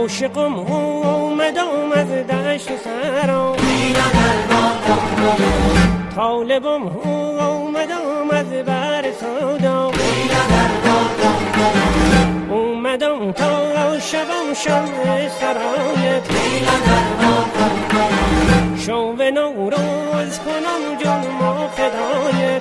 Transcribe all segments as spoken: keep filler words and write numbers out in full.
عاشقم اومدم از دشت و صحرا، طالبم اومدم از بر سودا، اومدم تا شبم شب سرایت، شو به نوروز کنم جنم و فدایت.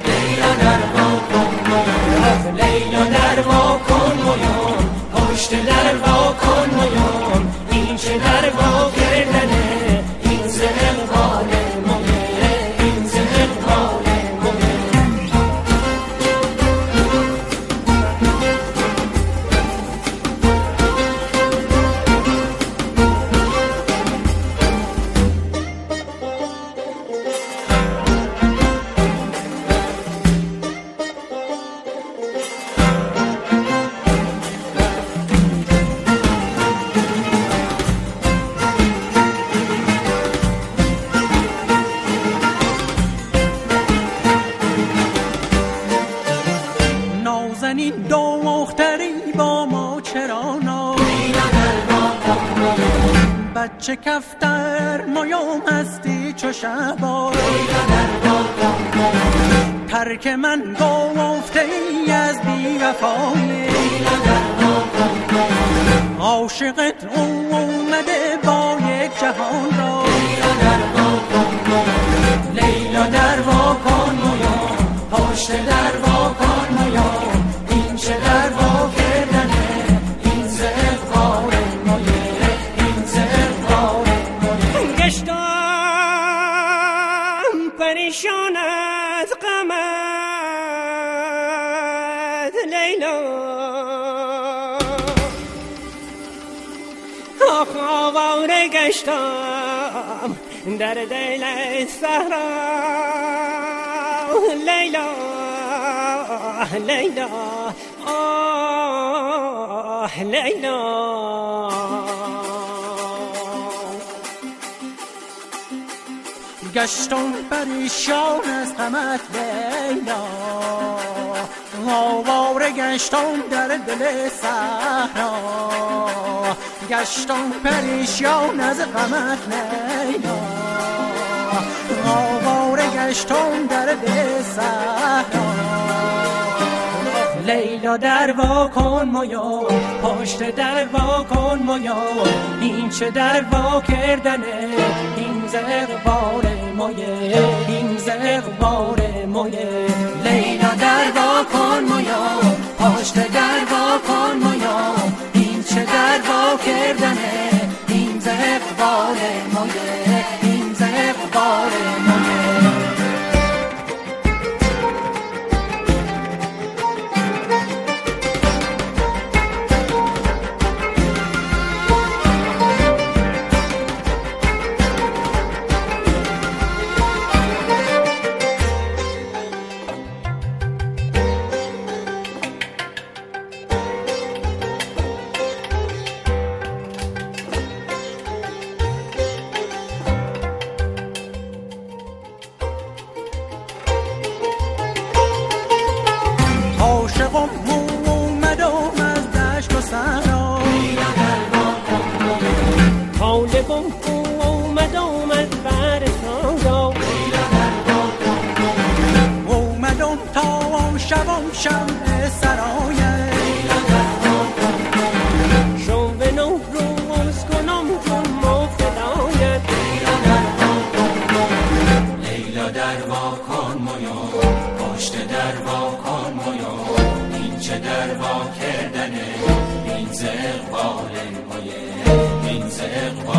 از لیلا در وا کن مویان، پشت در وا کن مویان، این چه در وا کردنه، این ز اقبال مویه، این ز اقبال مویه. نازنین دختری با ما چرا نا، بچه کفتر مایام هستی چو شبا، ترک من گفته ای از بی وفایی، عاشقت اومده با یک جهان را، لیلا در وا کن مویان، پشت در وا کن مویان، این چه در وا کردنه، این ز اقبال مویه، این ز اقبال مویه. گشتم پریشان از غمت لیلا، آخ آواره گشتم در دل صحرا، لیلا لیلا آه لیلا. گشتم پریشان از غمت لیلا، آواره گشتم در دل صحرا، گشتم پریشان از غمت لیلا، آواره گشتم در دل صحرا. لیلا در وا کن مویان، پشت در وا کن مویان، این چه در وا کردنه، این ز اقبال مویه، این ز اقبال مویه. لیلا در وا کن مویان، پشت در وا کن مویان، این چه در وا کردنه، این ز اقبال مویه، این ز اقبال مویه. عاشقم اومدم از دشت و صحرا، طالبم اومدم از بر سودا، اومدم تا شبم شمع سرایت، شو به نوروز کنم جنم و فدایت. لیلا در وا کن مویان، پشت در وا کن مویان، این چه در وا کردنه، این ز اقبال مویه، این ز اقبال